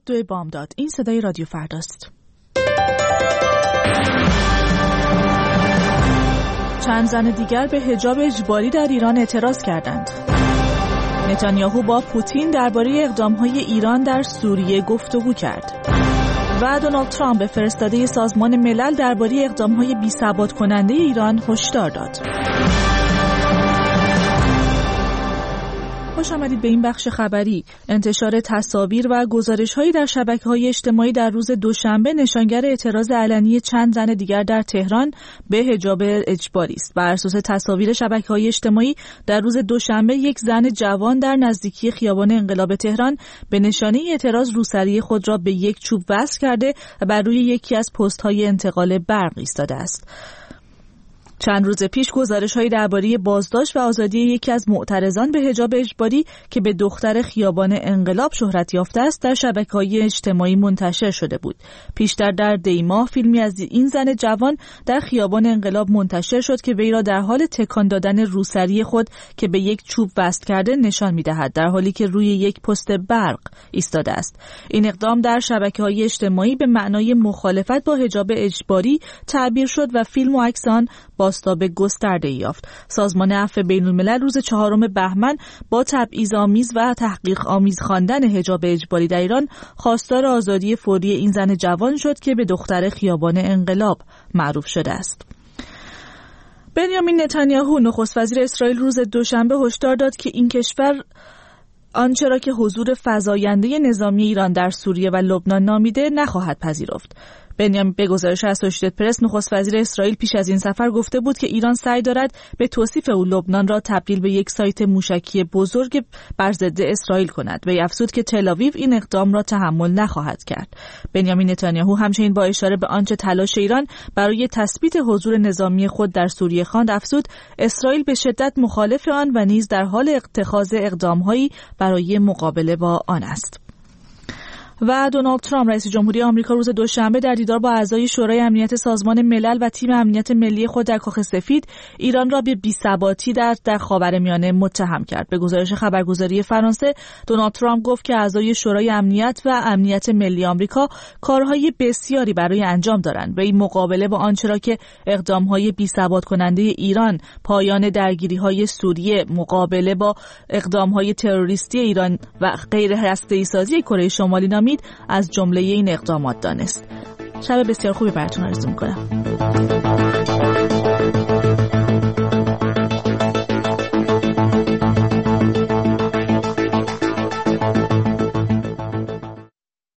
92 بامداد. این صدای رادیو فرداست. چند زن دیگر به حجاب اجباری در ایران اعتراض کردند. نتانیاهو با پوتین درباره اقدام‌های ایران در سوریه گفتگو کرد. و دونالد ترامپ به فرستاده سازمان ملل درباره اقدام‌های بی‌ثبات کننده ایران هشدار داد. خوش آمدید به این بخش خبری. انتشار تصاویر و گزارش‌هایی در شبکه‌های اجتماعی در روز دوشنبه نشانگر اعتراض علنی چند زن دیگر در تهران به حجاب اجباری است. بر اساس تصاویر شبکه‌های اجتماعی در روز دوشنبه یک زن جوان در نزدیکی خیابان انقلاب تهران به نشانه اعتراض روسری خود را به یک چوب وصل کرده و بر روی یکی از پست‌های انتقال برق ایستاده است. چند روز پیش گزارش‌هایی درباره بازداشت و آزادی یکی از معترضان به حجاب اجباری که به دختر خیابان انقلاب شهرت یافته است در شبکه‌های اجتماعی منتشر شده بود. پیشتر در دیما فیلمی از این زن جوان در خیابان انقلاب منتشر شد که وی را در حال تکان دادن روسری خود که به یک چوب وصل کرده نشان می‌دهد، در حالی که روی یک پست برق ایستاده است. این اقدام در شبکه‌های اجتماعی به معنای مخالفت با حجاب اجباری تعبیر شد و فیلم و عکس آن بازتاب گسترده یافت. سازمان عفو بین‌الملل روز 4 بهمن با تبعیض‌آمیز و تحقیرآمیز خواندن حجاب اجباری در ایران خواستار آزادی فوری این زن جوان شد که به دختر خیابان انقلاب معروف شده است. بنیامین نتانیاهو نخست وزیر اسرائیل روز دوشنبه هشدار داد که این کشور آنچه را که حضور فزاینده نظامی ایران در سوریه و لبنان نامیده نخواهد پذیرفت. بنیامین به گزارش اسوشیتد پرس نخست وزیر اسرائیل پیش از این سفر گفته بود که ایران سعی دارد به توصیف او لبنان را تبدیل به یک سایت موشکی بزرگ بر ضد اسرائیل کند. وی افزود که تل‌آویو این اقدام را تحمل نخواهد کرد. بنیامین نتانیاهو همچنین با اشاره به آنچه تلاش ایران برای تثبیت حضور نظامی خود در سوریه خواند افزود اسرائیل به شدت مخالف آن و نیز در حال اتخاذ اقدام‌هایی برای مقابله با آن است. و دونالد ترامپ رئیس جمهوری آمریکا روز دوشنبه در دیدار با اعضای شورای امنیت سازمان ملل و تیم امنیت ملی خود در کاخ سفید ایران را به بی‌ثباتی در خاورمیانه متهم کرد. به گزارش خبرگزاری فرانسه دونالد ترامپ گفت که اعضای شورای امنیت و امنیت ملی آمریکا کارهای بسیاری برای انجام دارند و این مقابله با آنچه را که اقدامهای بی‌ثبات کننده ایران، پایان درگیری‌های سوریه، مقابله با اقدامهای تروریستی ایران و غیر هسته‌ای سازی کره شمالی از جمله این اقدامات دانست. شب بسیار خوبی براتون آرزو می‌کنم.